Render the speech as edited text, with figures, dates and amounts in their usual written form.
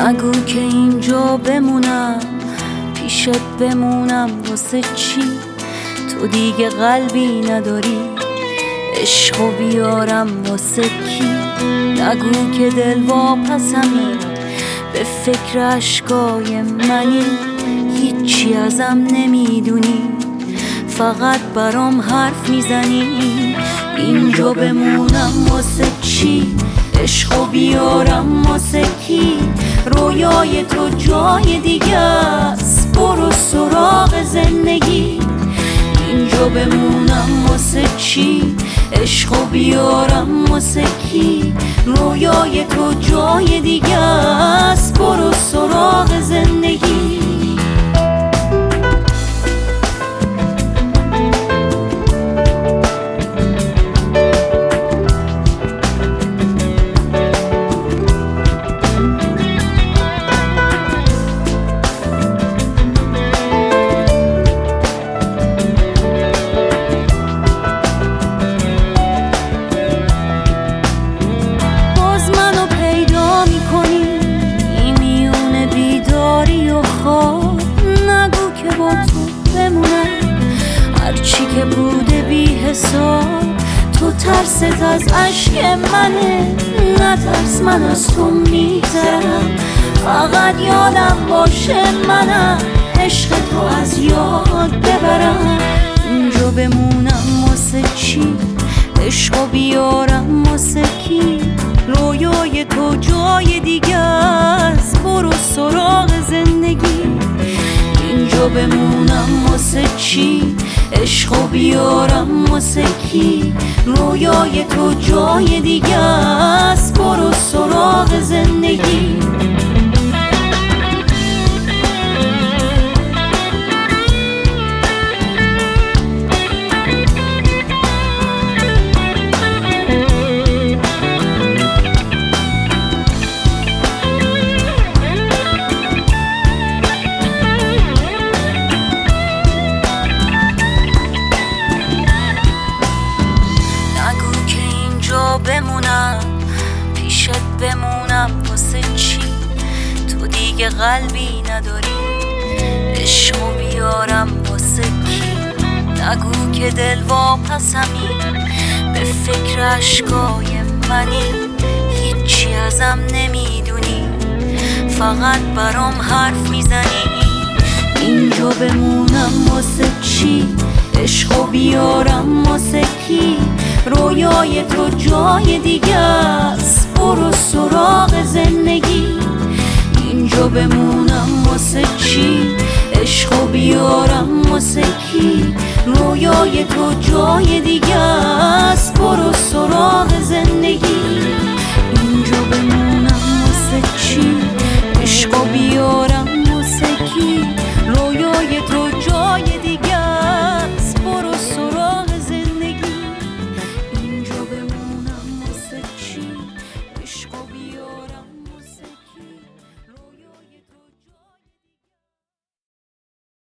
نگو که اینجا بمونم، پیشت بمونم واسه چی؟ تو دیگه قلبی نداری، عشقو بیارم واسه کی؟ نگو که دل واپسمی، به فکر عشقای منی، هیچی ازم نمیدونی، فقط برام حرف میزنی. اینجا بمونم واسه چی؟ عشقو بیارم واسه کی؟ رویای تو جای دیگه است، برو سراغ زندگی. اینجا بمونم واسه چی؟ عشقو بیارم واسه کی؟ رویای تو جای دیگه است، برو سراغ زندگی. نگو که با تو بمونم، هرچی که بوده بی حساب. تو ترست از عشق منه، نترس من از تو میگذرم. فقط یادم باشه منم، عشق تو از یاد ببرم. اینجا بمونم واسه چی؟ عشقو بیارم واسه کی؟ رویای تو جای دیگه است، برو سراغ زندگی. اینجا بمونم واسه چی؟ عشقو بیارم واسه کی؟ رویای تو جای دیگه است، برو سراغ زندگی. بمونم پیشت بمونم واسه چی؟ تو دیگه قلبی نداری، عشقو بیارم واسه کی؟ نگو که دل واپسمی، به فکر عشقای منی، هیچی ازم نمیدونی، فقط برام حرف میزنی. اینجا بمونم واسه چی؟ عشقو بیارم واسه کی؟ رویای تو جای دیگه است، برو سراغ زندگی. اینجا بمونم واسه چی؟ عشقو بیارم واسه کی؟ رویای تو جای دیگه است، برو سراغ زندگی.